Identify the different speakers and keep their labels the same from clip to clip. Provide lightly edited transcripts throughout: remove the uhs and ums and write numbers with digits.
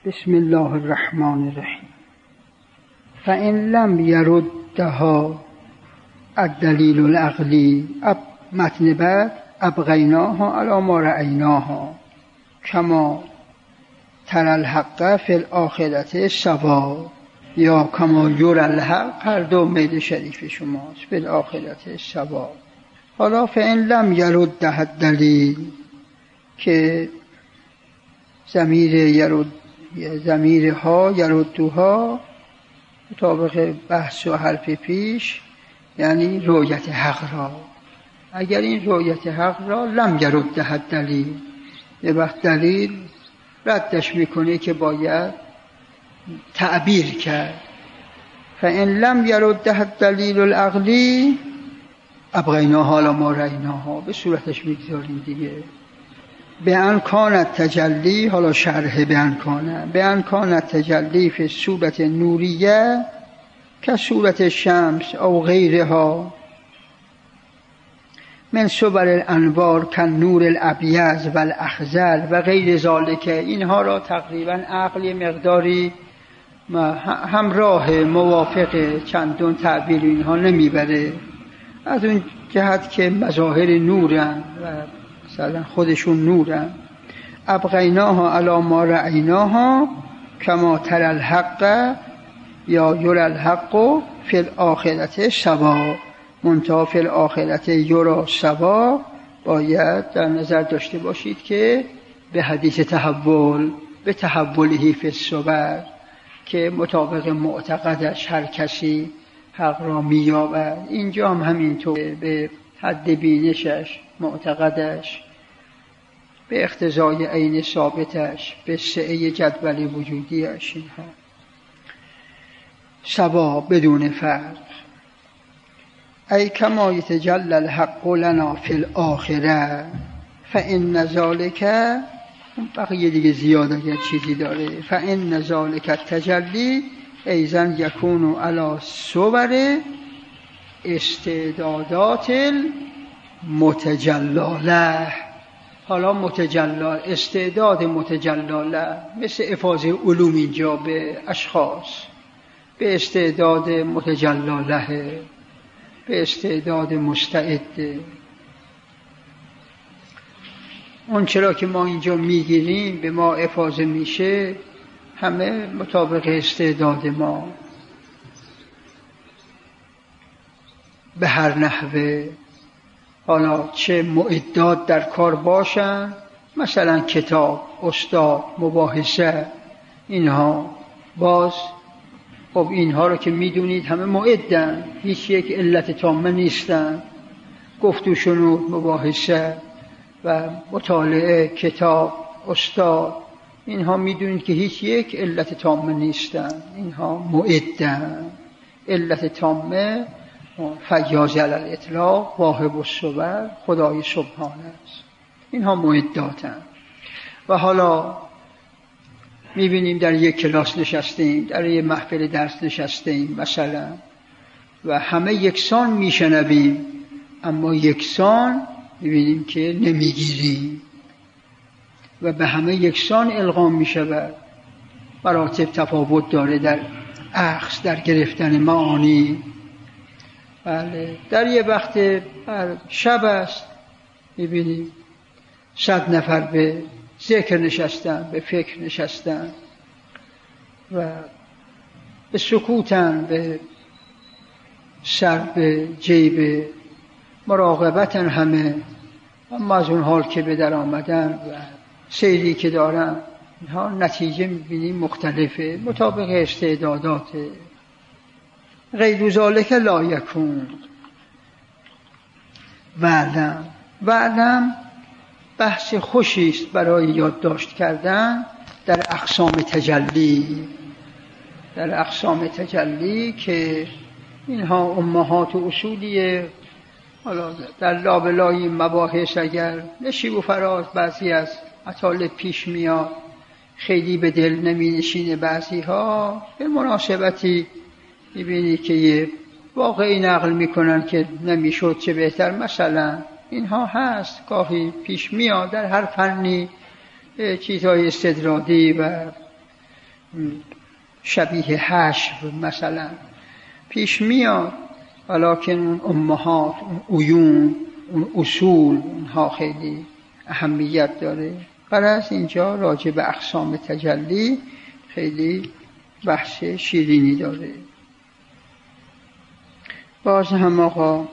Speaker 1: بسم الله الرحمن الرحیم. فإن لم يردها الدلیل العقلی، متن بعد ابغیناها علی ما رأیناها کما تر الحق فی الآخرة سوا، یا کما یری الحق، هر دو میل شریف شماست، فی الآخرة سوا. حالا فإن لم يردها الدلیل که ضمیرها یردوها مطابق بحث و حرف پیش یعنی رؤیت حق را، اگر این رؤیت حق را لم یردها الدلیل، یه وقت دلیل ردش میکنه که باید تعبیر کرد. فإن لم یردها الدلیل العقلی ابغیناها علی ما رأیناها، به صورتش میگذاریم دیگه. بأن کان تجلی، حالا شرح بأن کان تجلی فی صورت نوریه که صورت شمس او غیرها من صور الانوار که نور الابیض و الاخضر و غیر ذالک. اینها را تقریبا عقل مقداری همراه موافق چندون تعبیر اینها نمیبره، از اون جهت که مظاهر نورن و مثلا خودشون نورن. ابغیناها علی ما رأیناها کما تر الحق یا یری الحق فی الآخرة سوا، منتها فی الآخرة یری سوا باید در نظر داشته باشید که به حدیث تحول، به تحوله فی الصور، که مطابق معتقدش هر کسی حق را می‌یابد. اینجا هم همینطور به حد بینشش، معتقدش، به اقتضای عین ثابتش، به سعه جدول وجودیش، اینها سوا بدون فرق. ای کما یتجلی الحق لنا فی الاخره فإن ذلک، بقیه دیگه زیاد اگر چیزی داره، فإن ذلک التجلی ایضا یکون علی صور استعدادات المتجلاله. حالا متجلا، استعداد متجلاله، مثل افاضه علوم اینجا به اشخاص، به استعداد متجلاله، به استعداد مستعده. اون چرا که ما اینجا میگیریم به ما افاضه میشه، همه مطابق استعداد ما به هر نحوه. حالا چه معدات در کار باشن، مثلا کتاب، استاد، مباحثه، اینها باز خب اینها رو که میدونید همه معدن، هیچ یک علت تامه نیستن. گفت و شنود، مباحثه و مطالعه، کتاب، استاد، اینها میدونید که هیچ یک علت تامه نیستن، اینها معدن. علت تامه فیاض علی الاطلاق، واهب الصور، خدای سبحانه است. اینها معداتن. و حالا میبینیم در یک کلاس نشستیم، در یک محفل درس نشستیم مثلا، و همه یکسان میشنویم، اما یکسان میبینیم که نمیگیریم و به همه یکسان القام میشود. مراتب تفاوت داره در اخذ، در گرفتن معانی. بله، در یه وقت شب است، میبینیم 100 نفر به ذکر نشستن، به فکر نشستن و به سکوتن، به سر به جیب مراقبتن همه، اما از اون حال که به در آمدن و سیری که دارن، اینها نتیجه میبینیم مختلفه مطابق استعدادات. غیر ذالک لا یکون. وعلم بحث خوشی است برای یادداشت کردن در اقسام تجلی. در اقسام تجلی که اینها امهات و اصولیه. حالا در لابلای مباحث اگر نشیب و فراز بعضی از مطالب پیش میاد، خیلی به دل نمی نشینه، بعضی ها به مناسبتی میبینی که یه واقعی نقل میکنن که نمیشد چه بهتر، مثلا اینها هست، گاهی پیش میاد در هر فنی چیزهای استدراکی و شبیه حشر مثلا پیش میاد، ولکن اون امهات، اون عیون، اون اصول، اونها خیلی اهمیت داره. غرض اینجا راجع به اقسام تجلی خیلی بحث شیرینی داره. باز هم آقا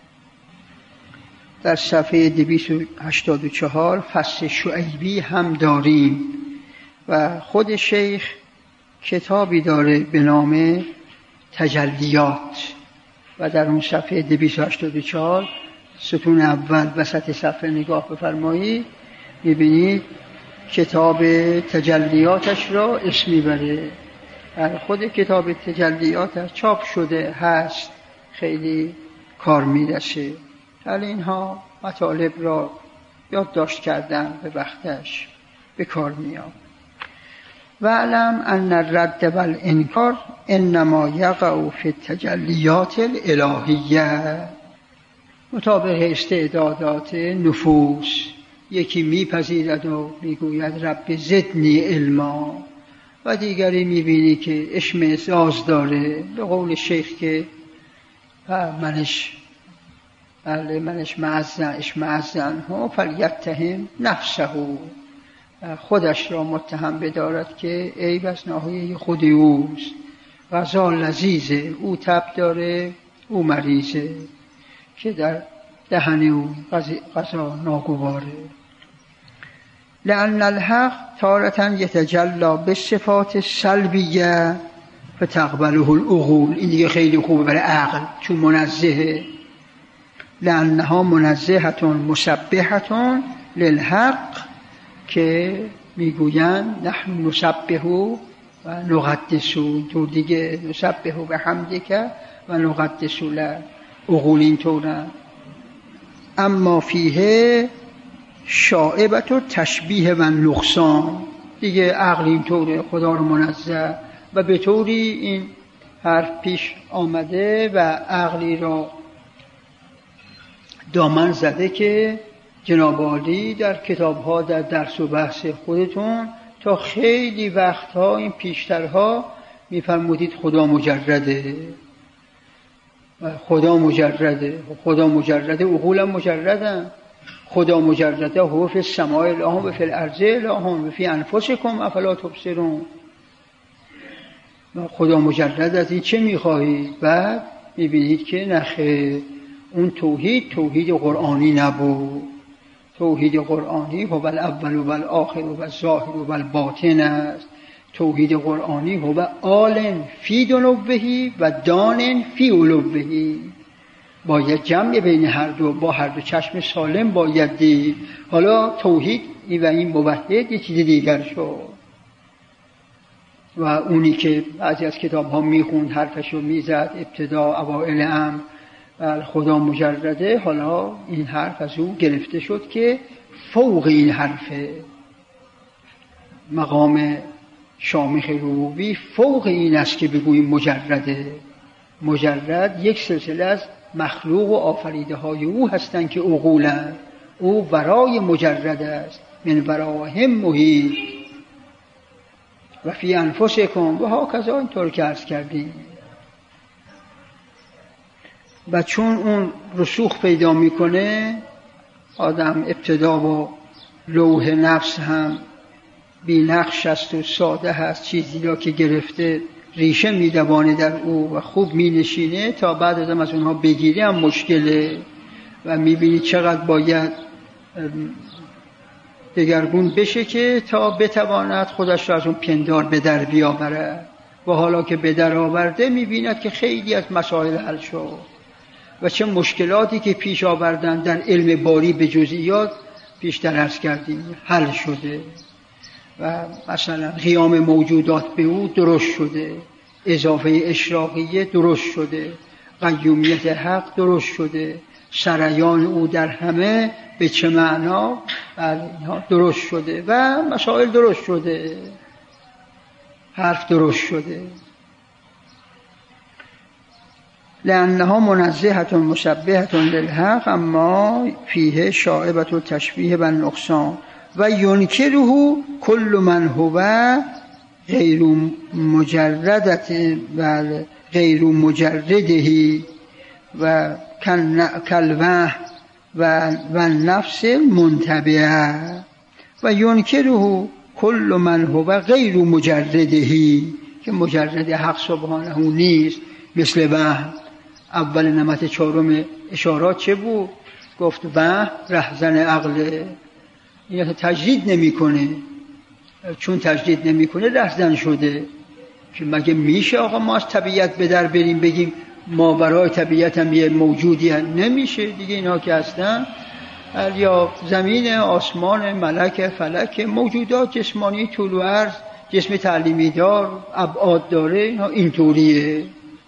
Speaker 1: در صفحه 284 فصل شعیبی هم داریم و خود شیخ کتابی داره به نام تجلیات و در اون صفحه 284 ستون اول وسط صفحه نگاه بفرمایید، میبینید کتاب تجلیاتش را اسم میبره. خود کتاب تجلیاتش چاپ شده هست، خیلی کار میرسه. حالا اینها مطالب را یادداشت کردن به وقتش به کار میاد. وَاعْلَمْ أَنَّ الرَّدَّ وَالْإِنْكَارَ إِنَّمَا يَقَعُ فِي التَّجَلِّيَاتِ الْإِلَهِيَّةِ. مطابق استعدادات نفوس، یکی میپذیرد و میگوید رب زدنی علما و دیگری میبینی که اشمئزاز داره، به قول شیخ که منش اشمئزن ها فلیتهم نفسه، خودش را متهم بدارد که عیب از ناحیه خود اوست. غذا لذیذه، او تب داره، او مریضه که در دهن او غذا ناگواره. لأن الحق تارة یتجلی بالصفات السلبیه فتقبله العقول. این دیگه خیلی خوبه برای عقل چون منزهه. لأنها منزهة مسبحة للحق، که میگویند نحن نسبح و نقدس، تو دیگه نسبح بحمدک و نقدس لك، عقول اینطوره. اما فیه شائبة تشبیه و نقصان، دیگه عقل اینطوره، خدا رو منزه و به طوری این حرف پیش آمده و عقلی را دامن زده که جناب عالی در کتاب‌ها در درس و بحث خودتون تا خیلی وقتها این پیشترها می‌فرمودید خدا مجرده، خدا مجرده، خدا مجرده، عقولم مجردن، خدا مجرده هو فی السماء اله و فی الارض اله و فی انفسکم افلا تبصرون. خدا مجرد از این چه می‌خواهید؟ بعد می‌بینید که نخیر، اون توحید قرآنی نبود. توحید قرآنی هو الاول و الاخر و الظاهر و الباطن است. توحید قرآنی هو آل فی دنوه و دان فی علوه. باید جمع بین هر دو، با هر دو چشم سالم باید دید. حالا توحید و این موحد یه چیز دیگر شد و اونی که بعضی از کتاب ها میخوند حرفشو میزد ابتدا اوائل امر خدا مجرده، حالا این حرف از او گرفته شد که فوق این حرفه، مقام شامخ ربوبی فوق این است که بگوییم مجرده. مجرد یک سلسله از مخلوق و آفریده های او هستند که عقولند، او ورای مجرد است، من وراهم محیط و فی انفسکم و هاکذا، اینطور که عرض کردیم. و چون اون رسوخ پیدا میکنه، آدم ابتدا با لوح نفس هم بی نقش است و ساده هست، چیزی را که گرفته ریشه میدوانه در او و خوب مینشینه، تا بعد از اونها بگیری هم مشکله و میبینی چقدر باید دگرگون بشه که تا بتواند خودش را از اون پندار به در بیاورد. و حالا که به در آورده میبیند که خیلی از مسائل حل شد و چه مشکلاتی که پیش آوردن در علم باری به جزئیات پیشتر عرض کردیم حل شده و مثلا قیام موجودات به او درست شده، اضافه اشراقیه درست شده، قیومیت حق درست شده، سریان او در همه به چه معنا درست شده و مسائل درست شده، حرف درست شده. لأنها منزهة مشبهة للحق اما فیه شائبة التشبیه و النقصان و ینکره کل من هو غیر مجردت و غیر مجردهی و کلوه و نفس منتبعه و ینکره کل من هو غیر مجردهی، که مجرد حق سبحانه نیست، مثل وهم. اول نمط چهارم اشارات چه بود؟ گفت وهم رهزن عقل، این تجدید نمی کنه، چون تجدید نمی کنه رهزن شده. که مگه میشه آقا ما از طبیعت به در بریم بگیم ما برای طبیعت هم یه موجودی هم؟ نمیشه دیگه. اینا که هستن یا زمین، آسمان، ملک، فلک، موجودات جسمانی طول و عرض، جسم تعلیمی دار، ابعاد داره، اینا اینطوریه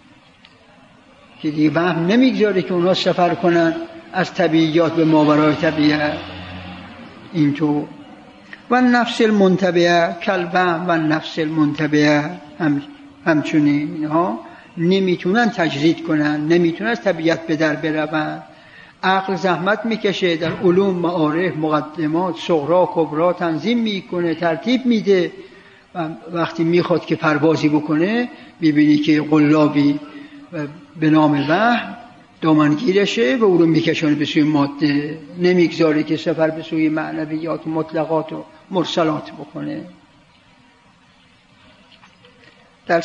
Speaker 1: که دیگه وهم نمیگذاره که اونا سفر کنن از طبیعیات به ماورای طبیعت. اینطور و نفس المنتبعه کلوهم و نفس المنتبعه همچنین اینها نمیتونن تجرید کنن، نمیتونن از طبیعت به در برون. عقل زحمت میکشه، در علوم، معارف، مقدمات، صغرا، کبرا تنظیم میکنه، ترتیب میده. و وقتی میخواد که پروازی بکنه میبینی که قلابی به نام وهم دامنگیرشه و او رو میکشونه به سوی ماده، نمیگذاره که سفر به سوی معنویات و مطلقات و مرسلات بکنه. در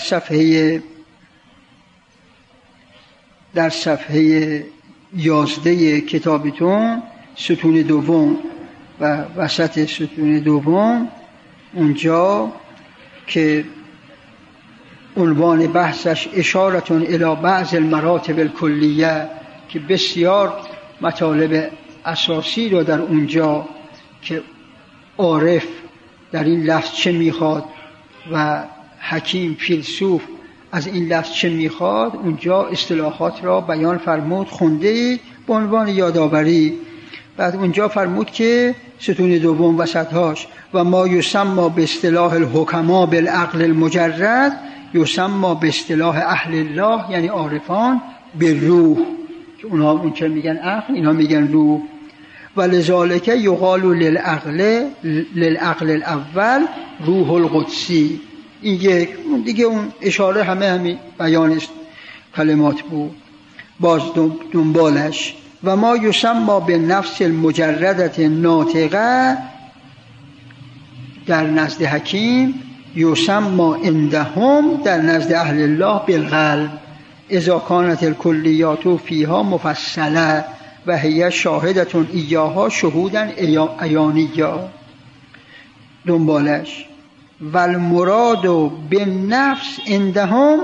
Speaker 1: صفحه 11 کتابتون ستون دوم و وسط ستون دوم، اونجا که عنوان بحثش اشارتون الی بعض المراتب الکلیه، که بسیار مطالب اساسی رو در اونجا که عارف در این لفظ چه میخواد و حکیم فیلسوف از این لفظ چه میخواد، اونجا اصطلاحات را بیان فرمود، خونده به عنوان یادآوری. بعد اونجا فرمود که ستون دوم وسطهاش و ما یسمى به اصطلاح الحکما بالعقل المجرد یسمى به اصطلاح اهل الله، یعنی عارفان، به روح، که اونها اون چه میگن عقل، اینا میگن روح. و لذالک یقال للعقل الاول روح القدسی. این یک دیگه اون اشاره همین بیان کلمات بود. باز دنبالش و ما یسمى به نفس المجردت ناطقه در نزد حکیم، یسمى عندهم در نزد اهل الله بالقلب اذا كانت الکلیات فیها مفصله و هي شاهدة ایاها شهودا عیانیا. دنبالش والمراد بالنفس عندهم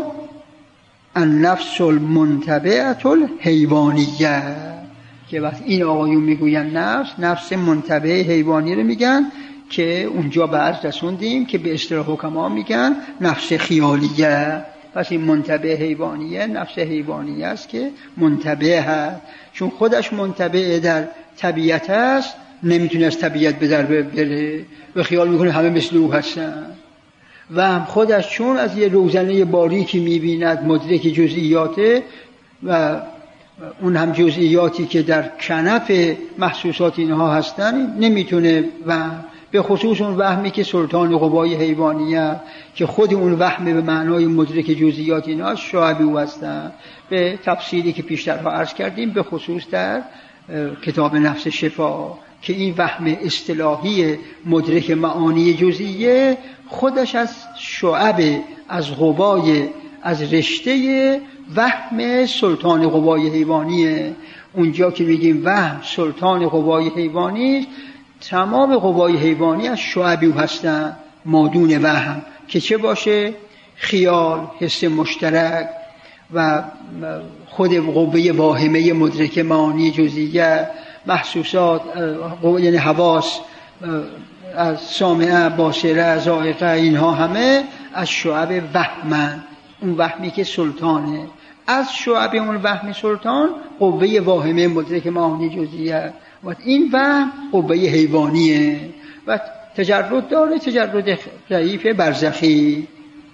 Speaker 1: النفس المنتبعة الحیوانیه، که وقت این آقایون میگوین نفس منتبع حیوانی رو میگن، که اونجا بعد رسوندیم که به اصطلاح حکما میگن نفس خیالیه. پس این منتبع حیوانیه نفس حیوانیه است که منتبع هست، چون خودش منتبع در طبیعت است، نمیتونه از طبیعت به در بره و خیال میکنه همه مثل او هستن. و هم خودش چون از یه روزنه باریکی میبیند مدرک جزئیاته و اون هم جزئیاتی که در کنف محسوسات اینها هستن نمیتونه، و به خصوص اون وهمی که سلطان قوای حیوانیه، که خود اون وهم به معنای مدرک جزئیات اینها شعب او هستن، به تفصیلی که پیشترها عرض کردیم، به خصوص در کتاب نفس شفا، که این وهم اصطلاحی مدرک معانی جزئیه خودش از شعب، از قوای، از رشته وهم سلطان قوای حیوانیه. اونجا که میگیم وهم سلطان قوای حیوانی، تمام قوای حیوانی از شعب او هستن، مادون وهم، که چه باشه؟ خیال، حس مشترک و خود قوه واهمه مدرک معانی جزئیه، محسوسات، یعنی حواس، از سامعه، باصره، ذائقه، اینها همه از شعب وهمن، اون وهمی که سلطانه. از شعب اون وهم سلطان قوه واهمه مدرک معانی جزئیه، و این وهم قوه حیوانیه و تجرد داره، تجرد ضعیف برزخی.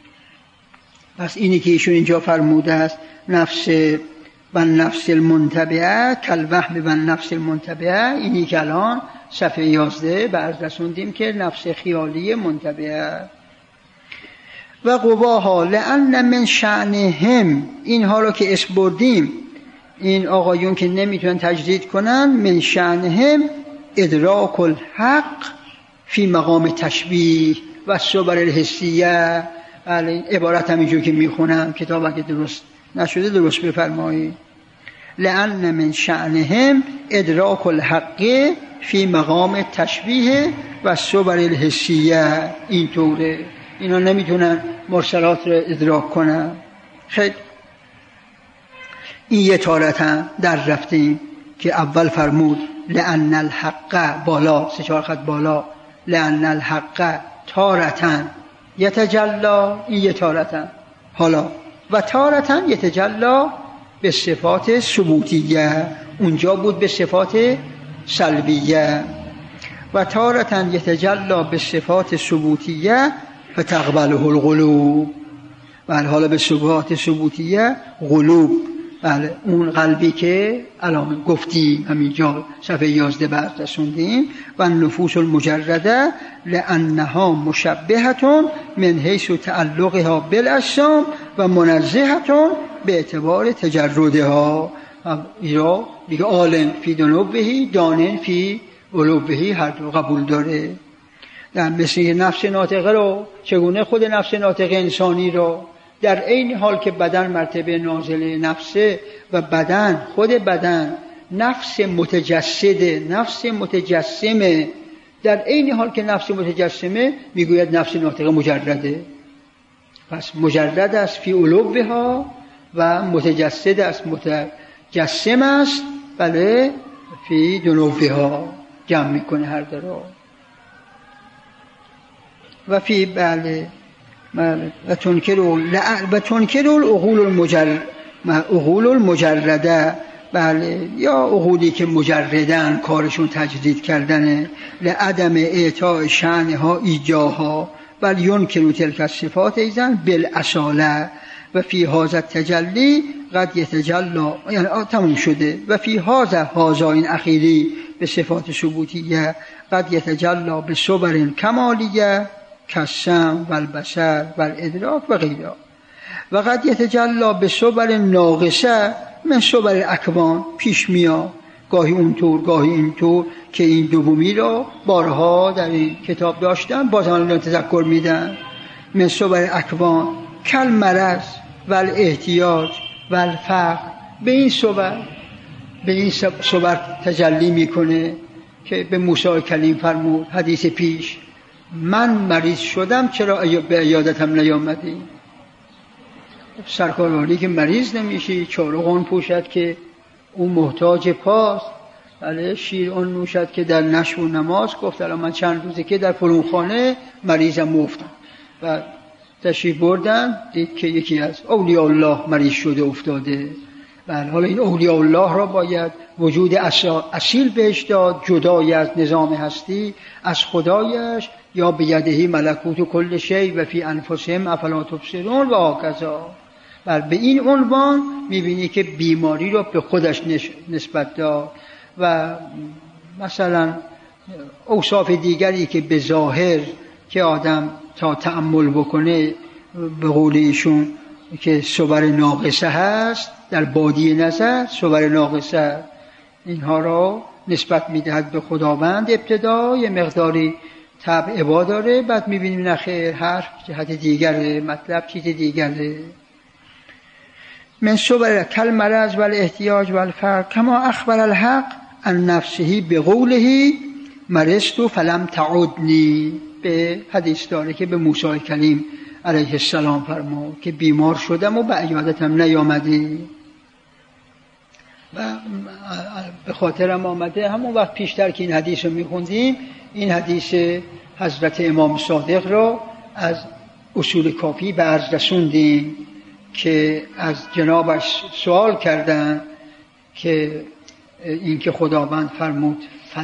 Speaker 1: پس اینی که ایشون اینجا فرموده است، نفس و نفس المنتبعه کالوهم و نفس المنتبعه، اینی که الان صفحه 11 برز رسوندیم که نفس خیالی منتبعه. و قواها لأن من شأنهم، اینها رو که اسم بردیم، این آقایون که نمیتونن تجدید کنن، من شأنهم ادراک الحق فی مقام تشبیه و صور الحسیه. عبارت همینجور که میخونم، کتاب اگه درست نشده درست بفرمایید. لأن من شأنهم ادراک الحق فی مقام تشبیه و صور الحسیه. اینطوره، اینا نمیتونن مرسلات رو ادراک کنن. خیلی این یه تارتن در رفتیم که اول فرمود لأن الحق، بالا 3-4 خط بالا، لأن الحق تارتن یتجلا، این یه تارتن. حالا و تارتن یتجلا به صفات ثبوتیه، اونجا بود به صفات سلبیه. و تارتن یتجلا به صفات ثبوتیه فتقبله القلوب. بله، حالا به صفات ثبوتیه قلوب، بله اون قلبی که الان گفتیم همینجا صفحه 11 بعد رسوندیم. و نفوس المجرده لانها مشبهه من حیث تعلقها بالاجسام و منزهه به اعتبار تجردها. ایرا دیگه عالم فی دنوبهی دانن فی علوبهی هر دو قبول داره. در مثل نفس ناطقه رو، چگونه خود نفس ناطقه انسانی رو در این حال که بدن مرتبه نازل نفسه و بدن خود بدن نفس متجسده، نفس متجسمه، در این حال که نفس متجسمه میگوید نفس ناطقه مجرده. پس مجرد است فی علوبها و متجسد است، متجسم است بله فی دنوبها، جمع میکنه هر دو رو. و فی بله و تنکر العقول المجرده، بله یا عقولی که مجردن کارشون تجدید کردنه، لعدم اعطاء شأنها ایجاها بل ینکروا تلک الصفات ایضا بالاصاله. و فی هذا التجلی قد یتجلی، یعنی تموم شده. و فی هذا این اخیری به صفات ثبوتیه قد یتجلی به صور کمالیه کالسمع و البصر و الادراک و غیره. و قد یتجلی به صور ناقصه من صور الاکوان، پیش میاد گاهی اونطور گاهی اینطور که این دومی رو بارها در این کتاب داشتن، باز هم تذکر میدن. من صور اکوان کل مرض و الاحتیاج و الفقر، به این صور تجلی میکنه که به موسی کلیم فرمود حدیث پیش، من مریض شدم چرا به عیادتم نیامدی؟ سرکار که مریض نمیشی، چارقان پوشد که او محتاج پاست، بله شیر اون نوشد که در نشو و نماز. گفت الان من چند روزه که در فلانخانه مریضم افتادم و تشریف بردن، دید که یکی از اولیاء الله مریض شده افتاده. بله حالا این اولیاء الله را باید وجود اصیل بهش داد، جدای از نظام هستی، از خدایش، یا بیدهی ملکوت کل شیء و فی انفسهم افلا تبصرون و هکذا. بله به این عنوان میبینی که بیماری را به خودش نسبت داد. و مثلا اوصاف دیگری که به ظاهر که آدم تا تأمل بکنه به قول ایشون که صور ناقصه هست، در بادی نظر صور ناقصه، اینها را نسبت میدهد به خداوند. ابتدا یه مقداری طبع عبا داره، بعد میبینیم نخیر هر جهت دیگره، مطلب چیز دیگره. من صور کل مرض و الاحتیاج و الفقر کما اخبر الحق عن نفسه بقوله مرضت فلم تعدنی، به حدیث داره که به موسی کلیم علیه السلام فرمود که بیمار شدم و به عیادتم نیامدی. و به خاطرم آمده همون وقت پیشتر که این حدیث رو میخوندیم، این حدیث حضرت امام صادق رو از اصول کافی به عرض رسوندیم که از جنابش سوال کردن که این که خداوند فرمود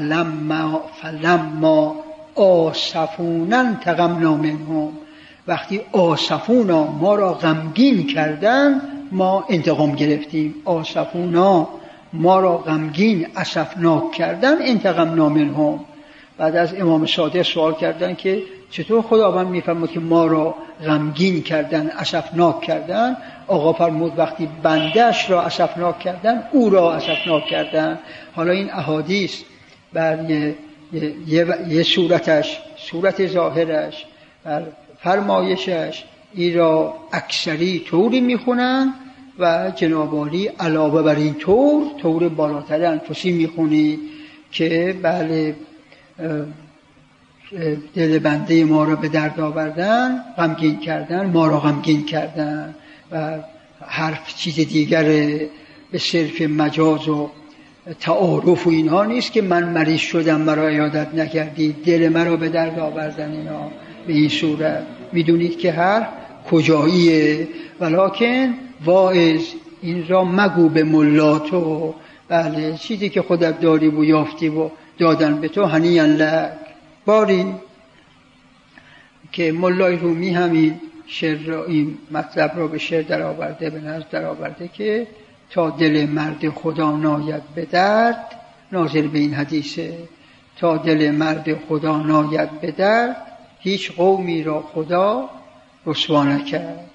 Speaker 1: فلما آسفونا انتقمنا منهم، وقتی آسفونا ما را غمگین کردن ما انتقام گرفتیم. آسفونا ما را غمگین اسفناک کردن انتقمنا منهم. بعد از امام صادق سوال کردن که چطور خداوند میفرماد که ما را غمگین کردن، اسفناک کردن؟ آقا فرمود وقتی بنده‌اش را اسفناک کردن، او را اسفناک کردن. حالا این احادیث بر یه صورتش، صورت ظاهرش، بر فرمایشش این را اکثری طوری میخونن و جناب عالی علاوه بر این طور بالاتر انفسی میخونی که بله دل بنده ما را به درد آوردن، غمگین کردن، ما را غمگین کردن و حرف چیز دیگر به صرف مجاز و تعارف و اینها نیست که من مریض شدم مرا عیادت نکردید، دل مرا به درد آوردن. اینا به این صورت میدونید که هر کجاییه، ولکن واعظ این را مگو به ملاتو، بله چیزی که خودت داری و یافتی و دادن به تو هنیئا لک. باری که ملای رومی همین شعر را، این مطلب را به شعر در آورده، به نظر در آورده که تا دل مرد خدا ناید به درد، ناظر به این حدیثه، تا دل مرد خدا ناید به درد، هیچ قومی را خدا رسوا نکرد.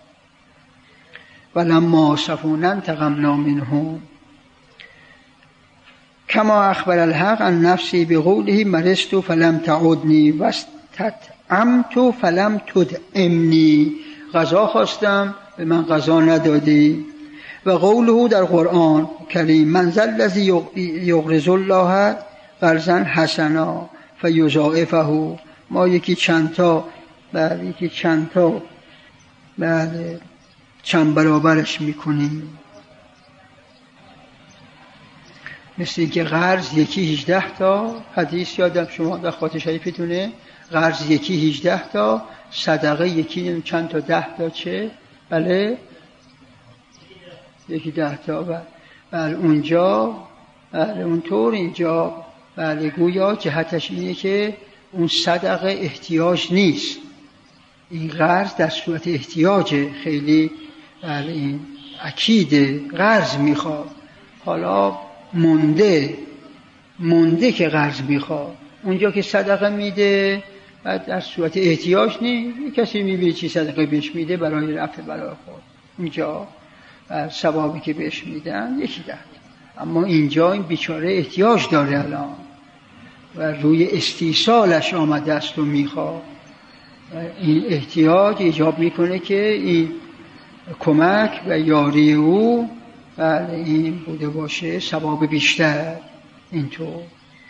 Speaker 1: ولما آسفونا انتقمنا منهم کما اخبر الحق عن نفسی بقوله مرضت فلم تعدنی واستطعمت فلم تطعمنی، غذا خواستم به من غذا ندادی. و قوله در قرآن کریم من ذا الذی یقرض الله قرضا حسنا فیضاعفه، ما یکی چند تا چند برابرش میکنیم. مثل اینکه قرض یکی 18 تا، حدیث یادم شما در خاطر شریفتونه، قرض یکی 18 تا، صدقه یکی چند تا 10 تا، چه؟ بله یکی 10 تا. بله اونجا، بله اونطور اینجا، بله گویا جهتش اینه که اون صدقه احتیاج نیست، این قرض در صورت احتیاجه. خیلی بله این اکیده، قرض میخواد. حالا مونده که قرض میخواد، اونجا که صدقه میده بعد در صورت احتیاج نیست، کسی میبینه چی صدقه بهش میده برای رفع بلای خود، اونجا ثوابی که بهش میدن یکی ده. اما اینجا این بیچاره احتیاج داره الان و روی استیصالش آمده است و میخواد، این احتیاج ایجاب میکنه که این کمک و یاری او بله این بوده باشه، ثواب بیشتر. اینطور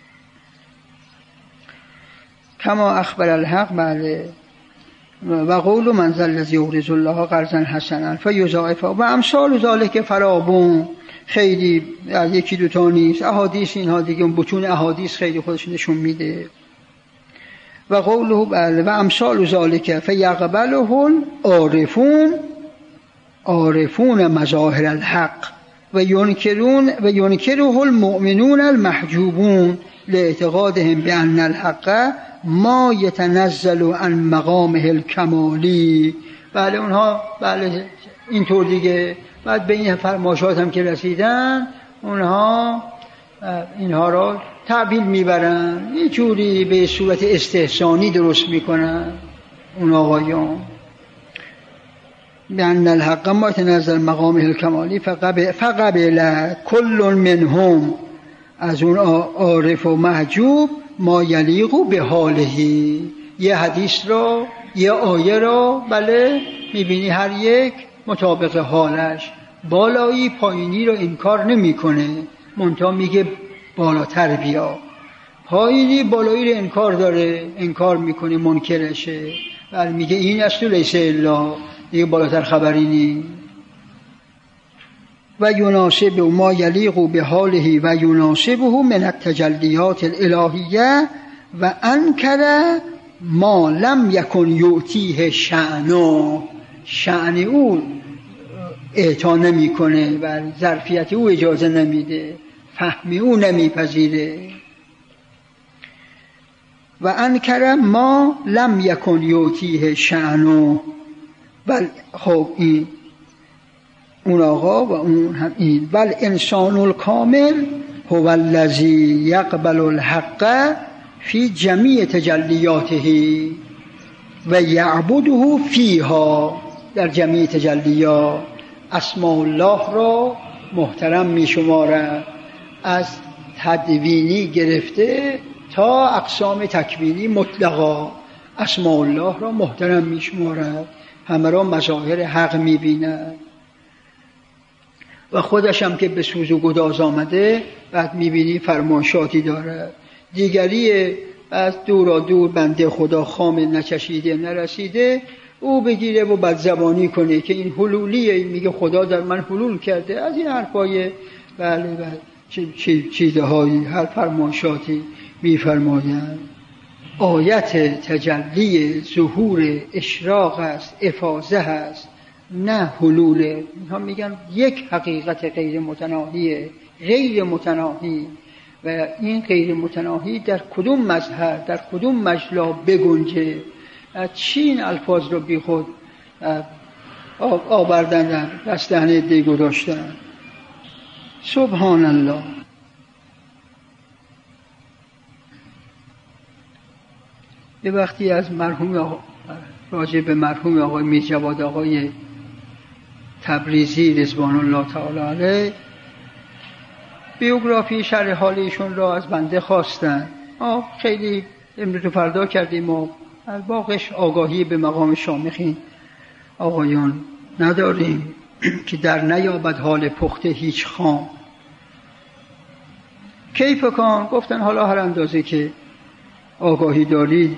Speaker 1: کما اخبر الحق، بله و قول من ذا الذی یقرض الله قرضا حسنا فیضاعفه و امثال ذلک فرابون. خیلی یکی دوتا نیست، احادیث اینها دیگه، بطون احادیث خیلی خودش نشون میده. و قوله بله و امثال ذلک فیقبله عارفون مظاهر الحق و ینکره المؤمنون المحجوبون لاعتقادهم بان الحق ما یتنزل عن مقامه الکمالی. بله اونها بله اینطور دیگه. بعد به این فرمایشات هم که رسیدن، اونها اینها را تعبیل میبرن، یه جوری به صورت استحسانی درست میکنن اون آقایان. بأن الحق ما يتنزل مقامه الكمالی فقبل كل منهم، از اون عارف و محجوب، ما یلیق به حاله، یه حدیث را یه آیه را بله میبینی هر یک مطابق حالش، بالایی پایینی رو انکار نمیکنه، منتها میگه بالاتر بیا. پایینی بالایی رو انکار داره، انکار میکنه، منکرشه، بله میگه این است و لیس الا، دیگه بالاتر خبری نی. و یناسب ما یلیق به حاله و یناسبه من التجلیات الالهیه و انکر ما لم یکن یعطیه شأنه، شأن او اعطا نمی کنه و ظرفیت او اجازه نمیده، فهم او نمیپذیره. و انکر ما لم یکن یعطیه شأنه، خب این اون آقا و اون هم این بل انسان الکامل هو الذی یقبل الحق فی جمیع تجلیاته و یعبده فیها، در جمیع تجلیات اسماء الله را محترم می شمارد، از تدوینی گرفته تا اقسام تکوینی مطلقا اسماء الله را محترم می شمارد، همه را مظاهر حق می بیند و خودش هم که به سوز و گداز آمده بعد می بینی فرمایشاتی دارد. دیگری از دورا دور بنده خدا خام نچشیده نرسیده او بگیره و بدزبانی کنه که این حلولیه، میگه خدا در من حلول کرده، از این حرفای بله چیزهایی هر فرمایشاتی میفرمایند. آیت تجلی ظهور اشراق است، افاضه است، نه حلوله. اینها میگن یک حقیقت غیر متناهیه، غیر متناهی، و این غیر متناهی در کدوم مظهر در کدوم مجلا بگنجه. چی این الفاظ رو بی خود آوردن دست دهنه دی گذاشتن؟ سبحان الله. یه وقتی از راجع به مرحوم آقای میرجواد آقای تبریزی رضوان الله تعالی علیه بیوگرافی شرح حال ایشون را از بنده خواستن. خیلی امروز و فردا کردیم و از باقش آگاهی به مقام شامخین آقایان نداریم که در نیابد حال پخته هیچ خام. کیف کن گفتن حالا هر اندازه که آگاهی دارید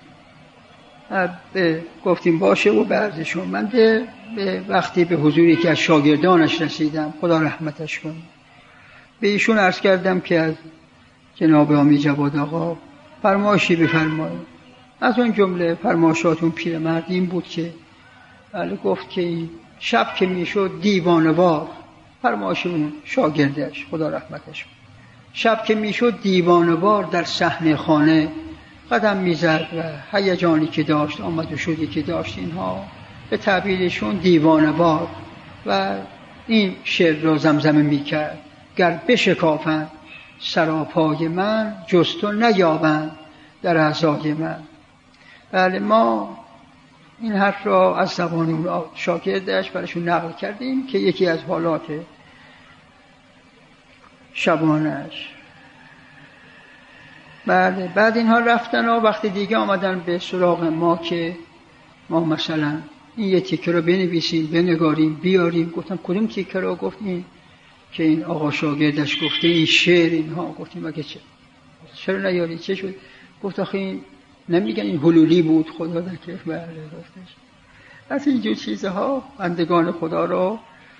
Speaker 1: گفتیم باشه و به عرضشون. من به وقتی به حضوری که از شاگردانش رسیدم خدا رحمتش کنه به ایشون عرض کردم که از جناب آقای جواد آقا فرمایشی بفرمایید. از اون جمله فرمایشاتون پیرمرد این بود که گفت که شب که میشد دیوانه‌وار، فرمایشون شاگردش خدا رحمتش کنه، شب که میشد دیوانه‌وار در صحن خانه قدم میزد و هیجانی که داشت آمد و شدی که داشت اینها به تعبیرشون دیوانه‌وار و این شعر را زمزمه میکرد: گر بشکافند سراپای من جز تو نیابند در اعضای من. بله ما این حرف را از زبان شاگردش براشون نقل کردیم که یکی از حالات شبانش. بله بعد اینها رفتن و وقتی دیگه آمدن به سراغ ما که ما مثلا این یه تیکه رو بنویسیم بنگاریم بیاریم. گفتم کدوم تیکه رو؟ گفت این که این آقا شاگردش گفته این شعر اینها. گفتیم اگه چرا نیاری چه شد؟ گفت آخه این نمیگن این حلولی بود خدا که بله گفتش. از اینجور چیزها بندگان خدا رو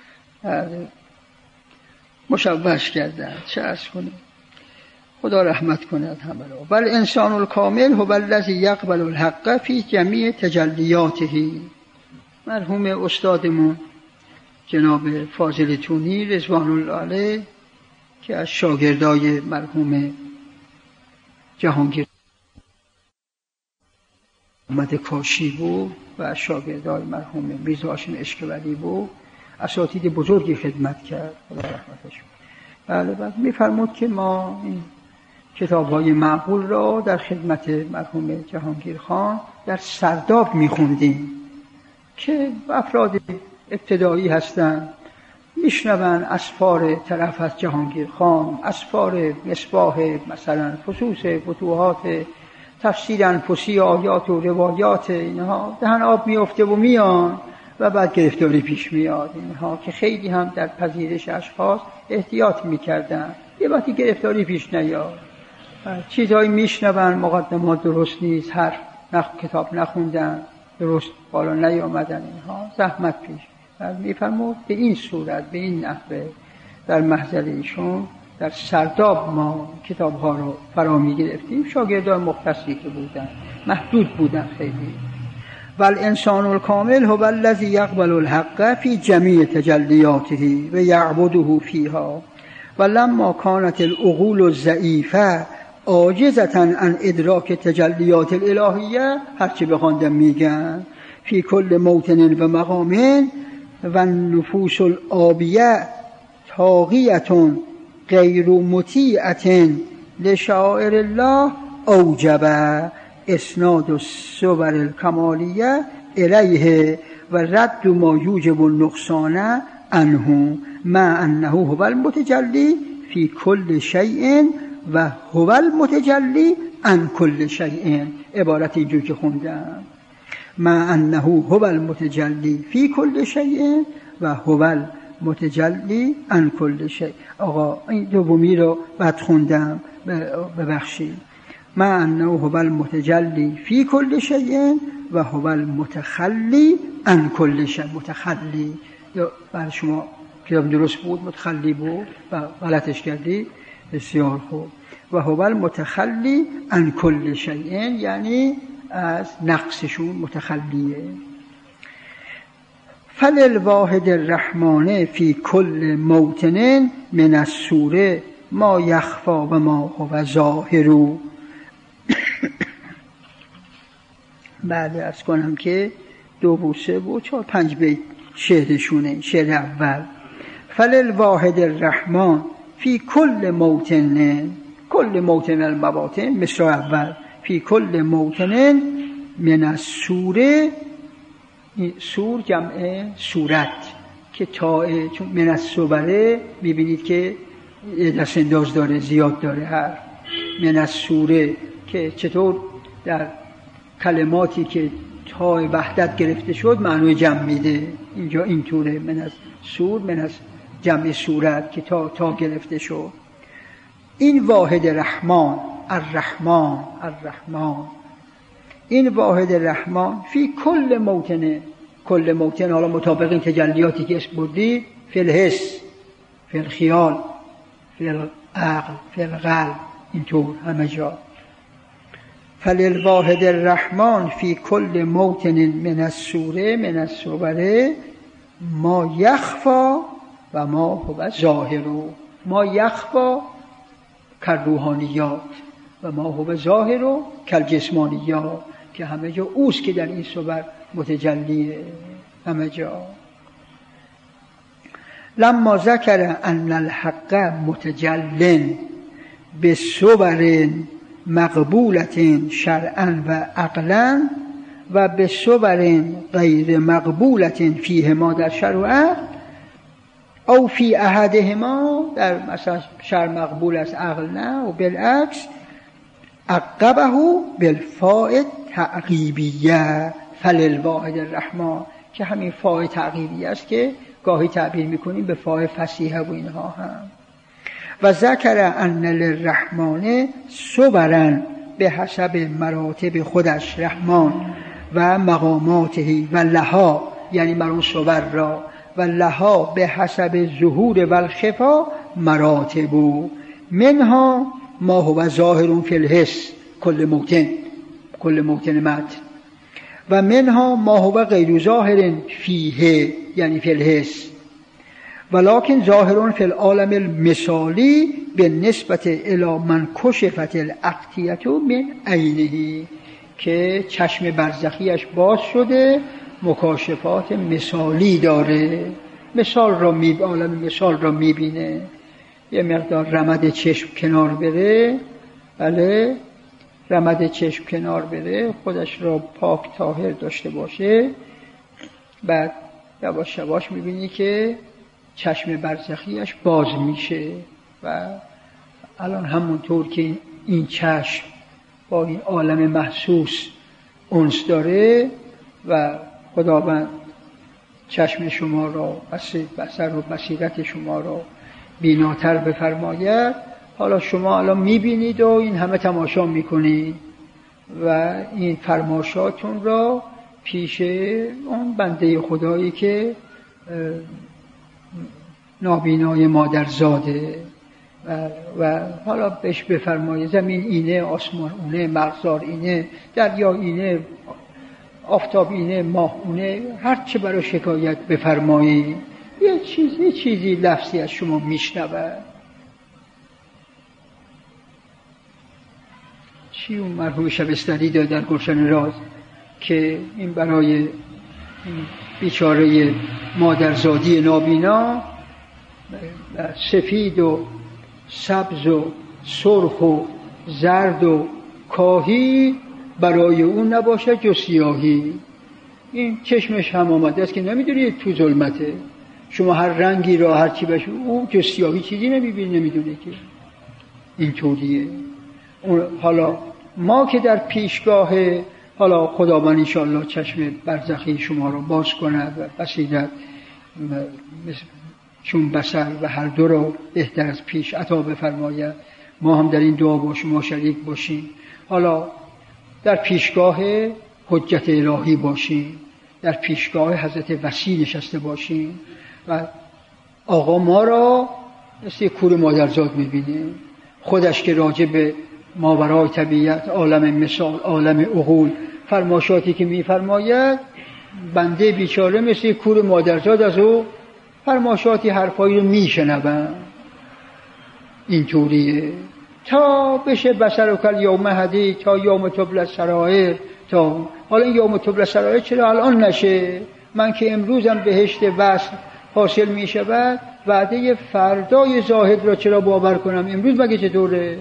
Speaker 1: مشوش کردن. چه عرض کنیم؟ خدا رحمت کند همه رو. بل انسان الکامل هو الذی یقبل الحق فی جمیع تجلیاته. مرحوم استادمون جناب فاضل تونی رضوان الله علیه که از شاگردای مرحوم جهانگیر محمد کاشی بود و از شاگردای مرحوم میرزا هاشم اشکوری بود، اساتید بزرگی خدمت کرد خدا رحمتش کنه. بله بعد میفرمود که ما این کتاب‌های معقول را در خدمت مرحوم جهانگیر خان در سرداب میخوندیم که افراد ابتدایی هستند، میشنون اسفار طرف از جهانگیر خان، اسفار مصباح مثلا خصوص فتوحات، تفسیر انفسی آیات و روایات، اینها دهن آب میفته و میان و بعد گرفتاری پیش میاد. اینها که خیلی هم در پذیرش اشخاص احتیاط میکردن یه وقتی گرفتاری پیش نیاد. چیزهایی میشنون مقدمات درست نیست، حرف کتاب نخوندن، درست بالا نیامدن، اینها زحمت پیش. میفرمود به این صورت به این نحوه در محضر ایشون در سرداب ما کتاب‌ها رو فرا می‌گرفتیم. شاگردان مختصی که بودن، محدود بودن خیلی. والانسان الکامل هو الذی یقبل الحق فی جمیع تجلیاته و یعبده فیها ولما كانت العقول الضعیفه عاجزة عن ادراک تجلیات الالهیه، هرچی بخواندم میگن، فی کل موطن و مقام و النفوس الآبیه طاغیة غیر مطیعة لشعائر الله اوجب اسناد الصور الکمالیه الیه و رد ما یوجب النقصان عنه مع انه هو المتجلی فی کل شیء و هو المتجلی عن کل شیء. عبارت اینجور که خوندم مع انه هو المتجلی فی کل شیء و هو المتجلی عن کل شیء. آقا این دومی رو بعد خوندم، ببخشید. مع انه هو المتجلی فی کل شیء و هو المتخلی عن کل شیء. متخلی برای شما کتاب درست بود، متخلی بود و غلطش کردی، بسیار خوب. و هو المتخلی عن کل شیء یعنی از نقصشون متخلیه. فللواحد الرحمن فی کل موطن من السوره ما یخفا و ما هو ظاهر. بعد ارز کنم که 2 و 3 و 4 5 بیت شعرشونه. شعر اول: فللواحد الرحمن فی کل موطن، کل موطن المواطن، مصرع اول: فی کل موطن من السوره. سور جمع صورت که تاء، چون من الصوره میبینید که دست انداز داره، زیاد داره حرف. من السوره که چطور در کلماتی که تاء وحدت گرفته شد معنی جمع میده، اینجا اینطوره. من از سور، من از جمع صورت که تا گرفته شد. این واحد رحمان، الرحمن، این واحد رحمان فی کل موطن، کل موطن حالا مطابق این تجلیاتی که اسم بردید، فی الحس، فی الخیال، فی العقل، فی القلب، اینطور همه جا. فللواحد الرحمن فی کل موطن من السوره، من الصوره ما یخفا و ما هو ظاهر. ما یخفا کالروحانیات و ما هو ظاهر کالجسمانیات، که همه جا اوست که در این صور متجلیه همه جا. لما ذکر ان الحق متجل بصور مقبولة شرعا و عقلا و بصور غیر مقبولة فیهما در شرع و عقل، او فی احدهما، در مثلا شرع مقبول است عقل نه، و بالعکس عقبه بالفاء تعقیبیه فللواحد الرحمن، که همین فاء تعقیبیه است که گاهی تعبیر میکنیم به فاء فصیحه و اینها هم. و ذکر ان للرحمن صورا به حسب مراتب خودش، رحمان و مقاماته، و لها یعنی مرون صور را، و لها به حسب ظهور و الخفا مراتب، منها ما هو ظاهر فی الحس، کل موطن متن، و منها ما هو غیر ظاهر فیه یعنی فی الحس، ولكن ظاهر فی العالم المثالی به نسبت الی من کشفت الاقطیة من عینه، که چشم برزخیش باز شده، مکاشفات مثالی داره، عالم مثال را میبینه. یه مقدار رمد چشم کنار بره، بله، رمد چشم کنار بره، خودش را پاک طاهر داشته باشه، بعد یواش یواش میبینی که چشم برزخیش باز میشه. و الان همونطور که این چشم با این عالم محسوس انس داره و خداوند چشم شما را، بصر و بصیرت شما را بیناتر بفرماید، حالا شما الان میبینید و این همه تماشا میکنید و این فرماشاتون را پیش اون بنده خدایی که نابینای مادرزاده و حالا بهش بفرمایید زمین اینه، آسمان اونه، مغزار اینه، دریا اینه، آفتاب اینه، ماه اونه، هر چه برای شکایت بفرمایید، یه چیزی لفظی از شما میشنود. چی اون مرحوم شبستری داد در گلشن راز که این برای این بیچاره مادرزادی نابینا سفید و سبز و سرخ و زرد و کاهی برای اون نباشه جز سیاهی. این چشمش هم آمده است که نمیدونید تو ظلمته، شما هر رنگی را هر چی بشه اون جز سیاهی چیزی نمیبینه، نمیدونه که اینطوریه. حالا ما که در پیشگاه، حالا خداوند انشاءالله چشم برزخی شما رو باز کنه و بصیرت چون بصر و هر دو رو بهتر از پیش عطا بفرماید، ما هم در این دعا با شما شریک باشیم. حالا در پیشگاه حجت الهی باشیم، در پیشگاه حضرت وصی نشسته باشیم و آقا ما را مثل کور مادرزاد میبینه، خودش که راجع به ماورای طبیعت، عالم مثال، عالم عقول فرماشاتی که میفرماید، بنده بیچاره مثل کور مادرزاد از او فرماشاتی حرفایی رو میشنوم. اینطوریه تا بشه بصر و کل یوم هدی، تا یوم تبل السرائر. تا حالا این یوم تبل السرائر چرا الان نشه؟ من که امروزم بهشت وصل حاصل می شود، وعده فردای زاهد را چرا باور کنم؟ امروز مگه چطوره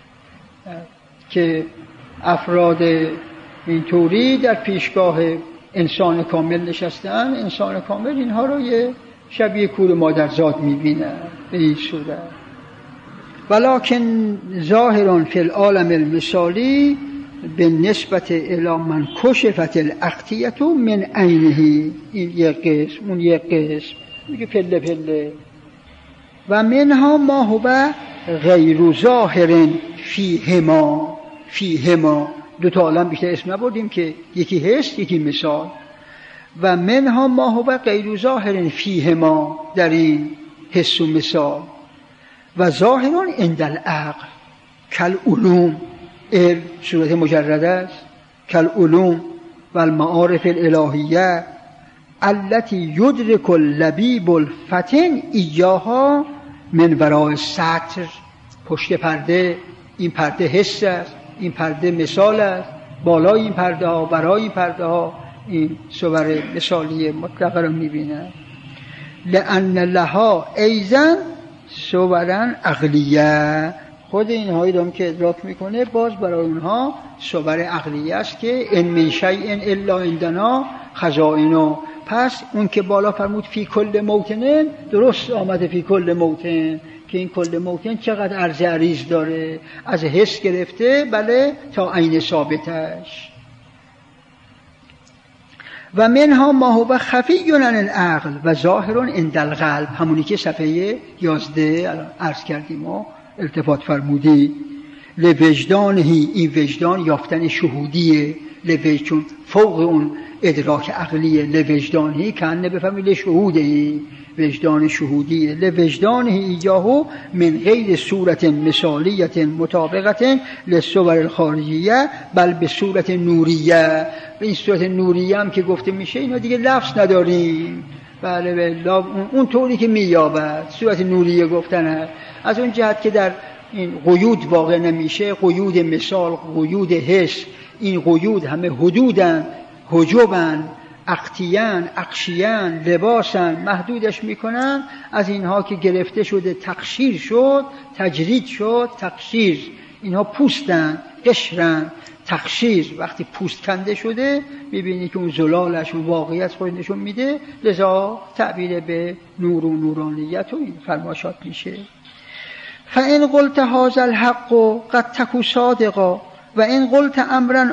Speaker 1: که افراد اینطوری در پیشگاه انسان کامل نشستن؟ انسان کامل اینها رو یه شبیه کور مادرزاد میبینن به این صورت. ولکن ظاهران فی العالم المثالی به نسبت الی من کشفت الاغطیة من عینه. این یک قسم، اون یک قسم میگه پله پله. و منها ما هو غیر ظاهر فیهما دو تا عالم بیشتر اسم نبردیم که یکی حس یکی مثال. و منها ما هو غیر ظاهر فیهما، در این حس و مثال. و ظاهران عند العقل کالعلوم، صورت مجرد است، کالعلوم و المعارف الالهیه التي يدرك اللبیب الفطن ایاها من وراء الستر. پشت پرده، این پرده حس است، این پرده مثال است، بالای این پرده ها، برای این پرده ها این صور مثالی مطلقه رو میبینن. لأن لها ایضا صورا عقلیه. خود اینهایی رو که ادراک میکنه باز برای اونها صور عقلیه است که ان من شیء الا عندنا خزائنه. پس اون که بالا فرمود فی کل موطن، درست آمده فی کل موطن، که این کل موطن چقدر عرض عریض داره، از حس گرفته بله تا عین ثابتش. و منها ما هو خفی عن العقل و ظاهر عند القلب، همونی که صفحه 11 الان عرض کردیم و التفات فرمودی. لوجدانه، این وجدان یافتن شهودیه، چون فوق اون ادراک عقلیه. لوجدانه کنه بفهمی شهوده، وجدان شهودیه. لوجدانه ایاهو من غیر صورت مثالیت مطابقت للصور الخارجیه بل به صورت نوریه. به این صورت نوریه هم که گفته میشه اینا دیگه لفظ نداریم، بله بله اون طوری که مییابد صورت نوریه گفتن از اون جهت که در این قیود واقع نمیشه، قیود مثال، قیود حس، این قیود همه حدودن، حجبن، اقتیان، اقشیان، لباسن، محدودش میکنن. از اینها که گرفته شده تقشیر شد، تجرید شد، تقشیر، اینها پوستن، قشرن، تقشیر. وقتی پوست کنده شده میبینی که اون زلالش و واقعیت خود نشون میده، لذا تعبیر به نور و نورانیت و این فرماشات میشه. فإن قلت هذا الحق قد تكو صادقا وإن قلت امرا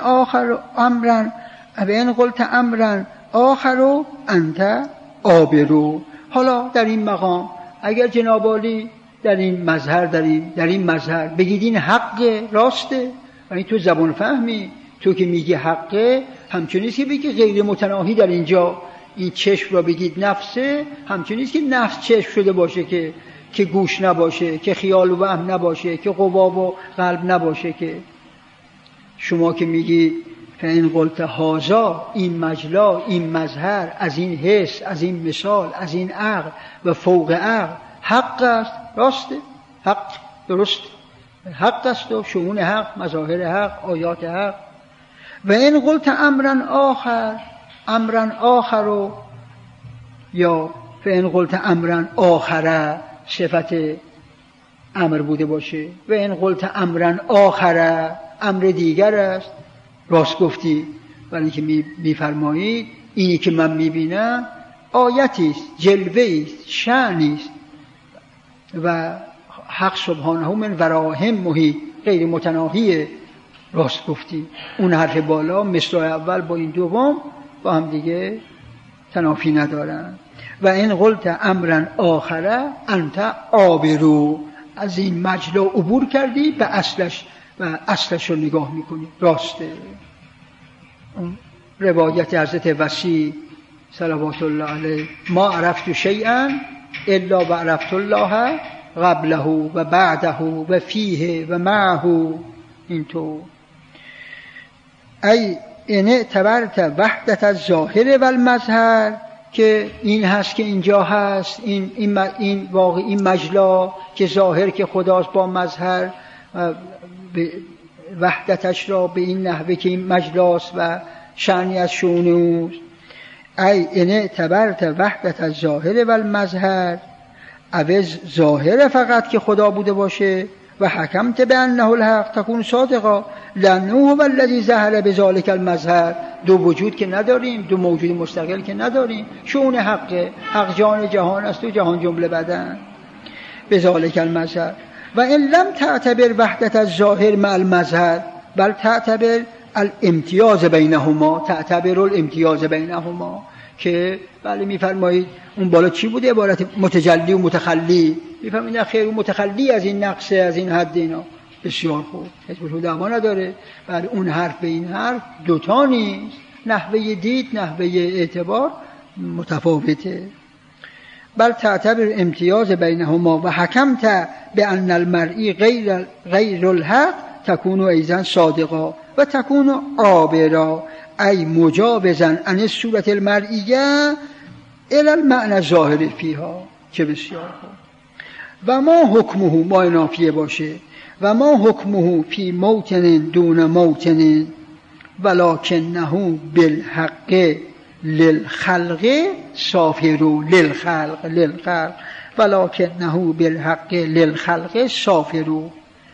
Speaker 1: آخر انت آبرو. حالا در این مقام اگر جناب عالی در این مظهر بگید این حق راسته، یعنی تو زبان فهمی، تو که میگی حقه، همچنین که بگی غیر متناهی در اینجا این چشم را بگید نفسه، همچنین که نفس چشم شده باشه که گوش نباشه، که خیال و وهم نباشه، که قوا و قلب نباشه. که شما که میگی فإن قلت هذا، این مجلا، این مظهر، از این حس، از این مثال، از این عقل و فوق عقل حق است، راسته، حق درست، حق است و شمول حق، مظاهر حق، آیات حق. و این قلت امرا آخر یا فإن قلت امرا آخر صفت امر بوده باشه، و این قلت امرا آخر امر دیگر است. راست گفتی، ولی که میفرمایید اینی که من میبینم آیتی است، جلوه است، شأنی است و حق سبحانه من وراهم محیط، غیر متناهیه. راست گفتی، اون حرف بالا مصرع اول با این دوم با هم دیگه تنافی ندارن. و این قلت امرا آخره انت عابرو، از این مجلا عبور کردی به اصلش رو نگاه میکنی. راسته. اون روایت حضرت وصی صلوات الله علیه، ما عرفت شیئا الا و عرفت الله قبله و بعده و فیه و معه. اینطور ای ان اعتبرت وحدت الظاهر و المظهر، که این هست که اینجا هست، این واقع این مجلا که ظاهر که خداست با مظهر، وحدتش را به این نحوه که این مجلاست و شأنی از شؤون اوست. ای ان اعتبرت وحدت الظاهر و المظهر، عوض ظاهر فقط که خدا بوده باشه و حکمت بانه الحق تکون صادقا لانه هو الذی ظهر بذلک المظهر. دو وجود که نداریم، دو موجود مستقل که نداریم، شؤون حق جان جهان است و جهان جمله بدن. بذلک المظهر و ان لم تعتبر وحدت الظاهر مع المظهر بل تعتبر الامتیاز بینهما، تعتبر الامتیاز بینهما، که بله میفرمایید اون بالا چی بوده؟ عبارت متجلی و متخلی. میفرمایید نه خیر، متخلی از این نقصه، از این حد، اینا بسیار خوب، هیچ دعوا نداره. بله اون حرف به این حرف دوتا نیست، نحوه دید، نحوه اعتبار متفاوته. بل تعتبر امتیاز بینهما و حکمت بان المرئی غیر الحق تکون ایضا صادقا و تکون عابرا، ای مجاوزا عن الصورت المرئیه الی المعنى الظاهر فیها. چه بسیار خوب. و ما حکمه، ما نافیه باشه، و ما حکمه فی موطن دون موطن ولکنه بالحق للخلق صافرو، للخلق ولکنه بالحق للخلق صافرو.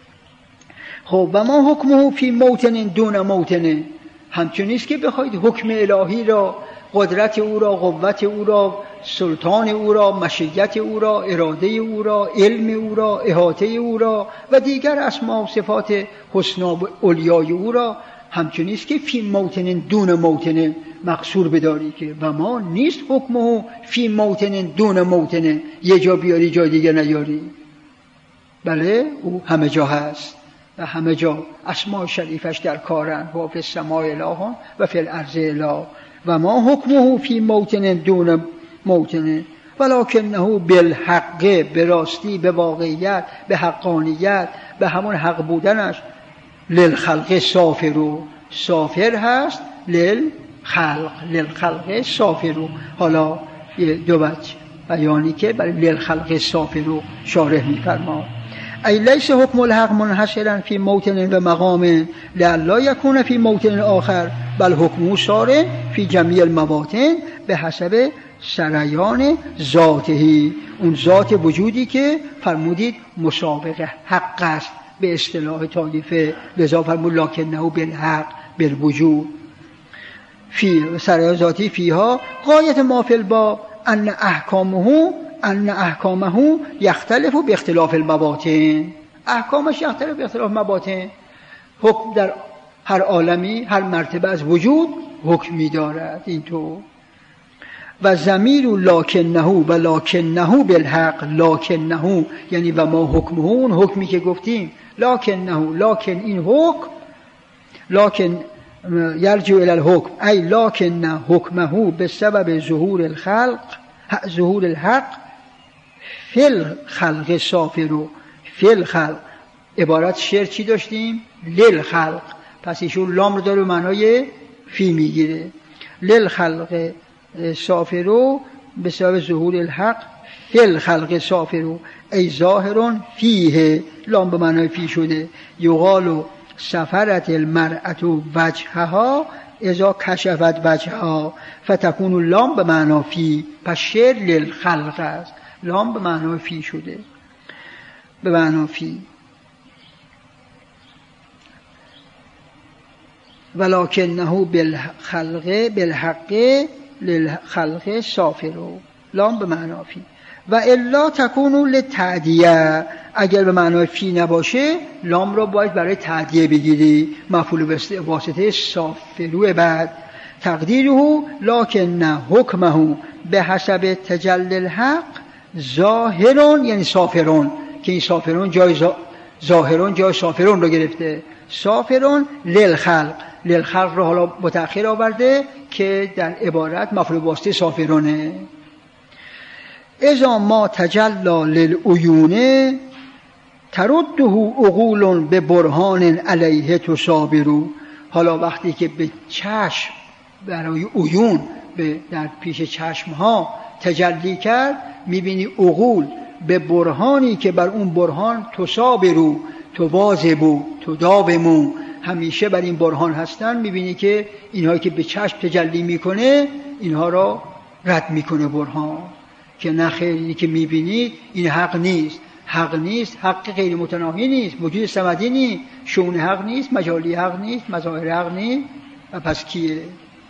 Speaker 1: خب و ما حکمه فی موطن دون موطن، همچون نیست که بخواید حکم الهی را، قدرت او را، قوت او را، سلطان او را، مشیت او را، اراده او را، علم او را، احاطه او را و دیگر اسما و صفات حسنا و علیای او را، همچون نیست که فی موطن دون موطن مقصور بداری، که و ما نیست حکمه فی موطن دون موطن، یه جا بیاری جای دیگر نیاری. بله او همه جا هست و همه جا اسماء شریفش در کارن، و فی السماء اله و فی الارض اله. و ما حکمه فی موطن دون موطن ولکنه بالحق، به راستی، به واقعیت، به حقانیت، به همون حق بودنش، للخلق صافرو، صافر هست، للخلق صافرو. حالا یه دو وجه بیانی که برای للخلق صافرو شارح می‌فرماد. ای لیس حکم الحق منحصرا فی موطن و مقام لئلا یکون فی موطن آخر بل حکمه صار فی جمیع المواطن به حسب سریان ذاته، اون ذات وجودی که فرمودید مسابقه حق است به اصطلاح طایفه، لذا فرمود لکنه بالحق بالوجود فی سریان ذاتی فیها غایت ما فی الباب ان احکامه یختلف به اختلاف المواطن، احکامش یختلف به اختلاف مواطن. حکم در هر عالمی، هر مرتبه از وجود حکمی دارد. اینطور و ضمیر لکنه و لکنه بالحق، لکنه یعنی و ما حکمه، اون حکمی که گفتیم، لکنه، لکن این حکم، لکن یرجع الی الحکم ای لکن حکمه به سبب ظهور الحق فی الخلق صافرو، فی الخلق. عبارت شعر چی داشتیم؟ للخلق، پس ایشون لام رو داره معنای فی میگیره. للخلق صافرو به سبب ظهور الحق فی الخلق صافرو ای ظاهرون فیه، لام به معنای فی شده. یقال سفرت المرأة وجهها اذا کشفت وجهها فتکون اللام به معنی فی، پس شعر للخلق است، لام به معنی فی شده، به معنی فی. ولکنه بالحق للخلق سافرو لام به معنی فی و الا تکونو للتعدیه، اگر به معنای فی نباشه لام رو باید برای تعدیه بگیری، مفعول به واسطه سافرو. بعد تقدیره لکن حکمه به حسب تجلی الحق ظاهرون، یعنی سافرون، که این سافرون جای ظاهرون جای سافرون رو گرفته. سافرون للخلق، للخلق رو حالا با تأخیر آورده که در عبارت مفعول به واسطه سافرونه. اذا ما تجلا للعیون ترده عقول به برهان علیه تصابرو. حالا وقتی که به چشم برای عیون در پیش چشم ها تجلی کرد، میبینی عقول به برهانی که بر اون برهان تصابرو، تواظبو، تداومو، همیشه بر این برهان هستن. میبینی که اینهایی که به چشم تجلی میکنه اینها را رد میکنه برهان، که نه خیلی که میبینید این حق نیست، حق نیست، حق غیر متناهی نیست، وجود صمدی نیست، شؤون حق نیست، مجالی حق نیست، مظاهر حق نیست. و پس کیه؟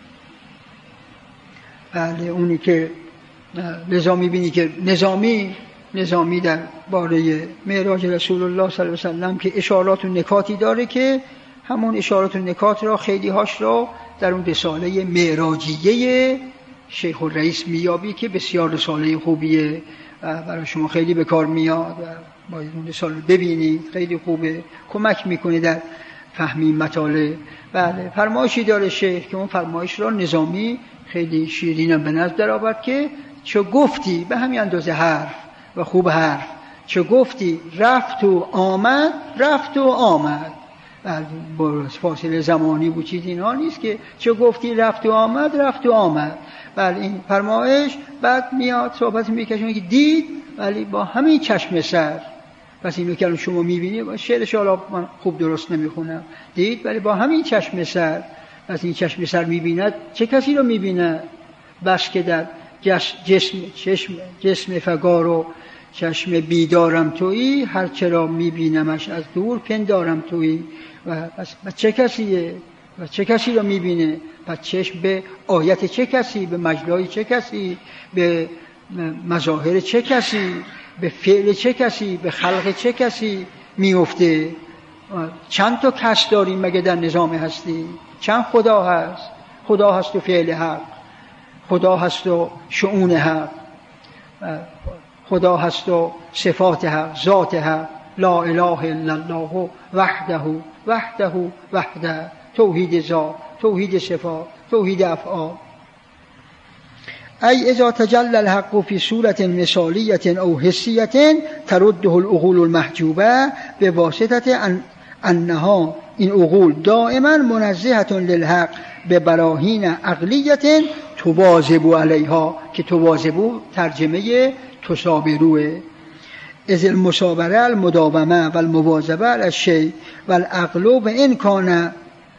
Speaker 1: بله اونی که لذا میبینی که نظامی در باره معراج رسول الله صلی الله علیه وسلم که اشارات و نکاتی داره که همون اشارات و نکات را خیلی هاش را در اون رساله معراجیه شیخ الرئیس میابی که بسیار رساله خوبیه، برای شما خیلی به کار میاد و باید اون رساله ببینید، خیلی خوبه، کمک میکنه در فهمی مطالب. بله فرمایشی داره شیخ که اون فرمایش را نظامی خیلی شیرینم به نظر در آورد که چه گفتی، به همین اندازه حرف و خوب حرف، چه گفتی رفت و آمد، رفت و آمد. با فاصله زمانی بود چیز اینها نیست که چه گفتی رفت و آمد، رفت و آمد. بله این فرمایش بعد میاد صحبت میکشونه که دید ولی با همین چشم سر. پس اینو که شما میبینید، شعرش حالا من خوب درست نمیخونم، دید ولی با همین چشم سر. پس این چشم سر میبیند چه کسی رو میبیند؟ بس که در جسم فگار و چشم بیدارم تویی، هر چرا میبینمش از دور پندارم تویی. و چه کسیه؟ و چه کسی رو میبینه؟ پس چشم به آیت چه کسی، به مجلای چه کسی، به مظاهر چه کسی، به فعل چه کسی، به خلق چه کسی میفته؟ چند تا کس داریم مگه در نظام هستی؟ چند خدا هست؟ خدا هست و فعل حق، خدا هست و شؤون حق، خدا هست و صفات حق، ذات حق، لا اله الا الله وحده وحده وحده، توحید ذات، توحید صفات، توحید افعال. ای اذا تجلی الحق فی صورت مثالیه او حسیه ترده العقول المحجوبه به واسطه انها این عقول دائما منزهه للحق به براهین عقلیه تواظب علیها، که تواظب ترجمه تصابروه. از المصابره المداومه و المواظبه علی الشیء و العقل و ان کان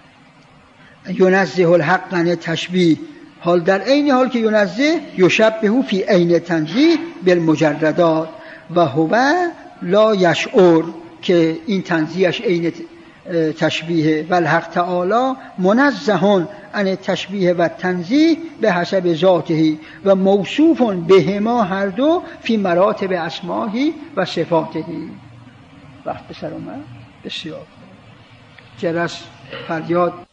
Speaker 1: ینزه الحق عن تشبیه، حال در عین حال که ینزه یشبه فی عین تنزیه بالمجردات و هو لا یشعر، که این تنزیهش عین تشبیه. و الحق تعالی منزه عن تشبیه و تنزیه به حسب ذاته و موصوف بهما هر دو فی مراتب اسماءه و صفاته. وقت به سر اومد، بسیار جرس فریاد